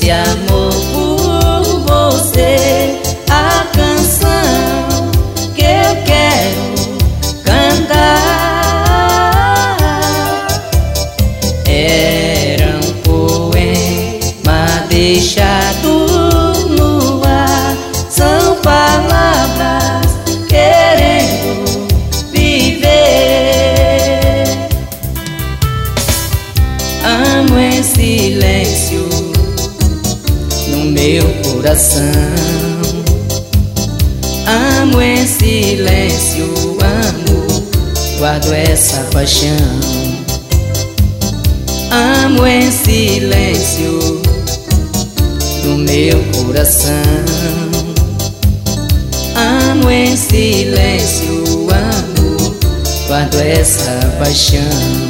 esse amor por você, a canção que eu quero cantar. Era um poema deixado no ar, são palavras querendo viver. Amo em silêncio no meu coração, amo em silêncio, amo, guardo essa paixão. Amo em silêncio no meu coração, amo em silêncio, amo, guardo essa paixão.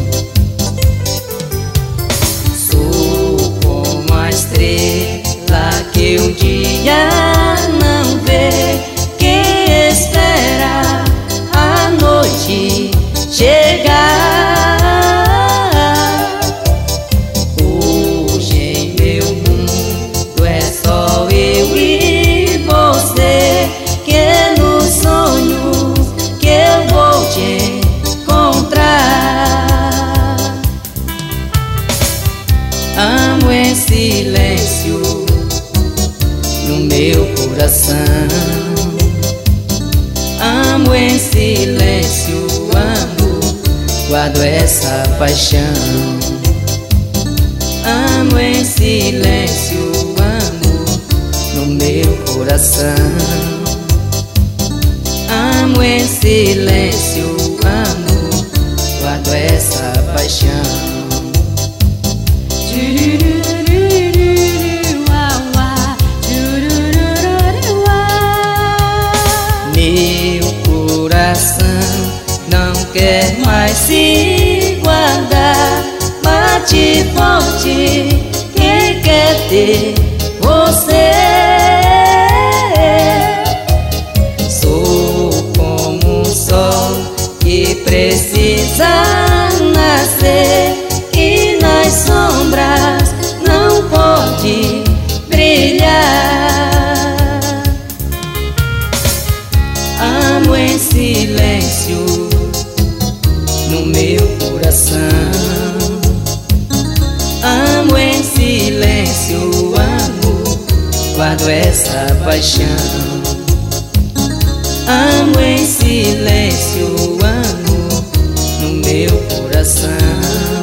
Sou como a estrela que um dia não vê, que espera a noite chegar. Hoje em meu mundo é só eu e você, que é nos sonhos que eu vou te encontrar. Amo em silêncio no meu coração, amo em silêncio, amo, guardo essa paixão. Amo em silêncio, amo no meu coração, amo em silêncio, amo, guardo essa paixão. Meu coração não quer mais se guardar, bate forte quem quer ter você. Sou como um sol que precisa nascer e nas sombras não pode brilhar. Amo em silêncio no meu coração, amo em silêncio, amo, guardo essa paixão. Amo em silêncio, amo no meu coração,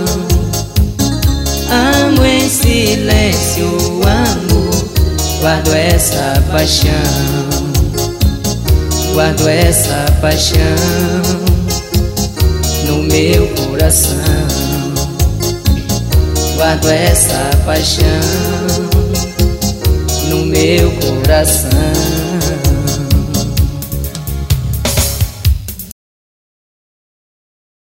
amo em silêncio, amo, guardo essa paixão. Guardo essa paixão no meu coração, guardo essa paixão no meu coração.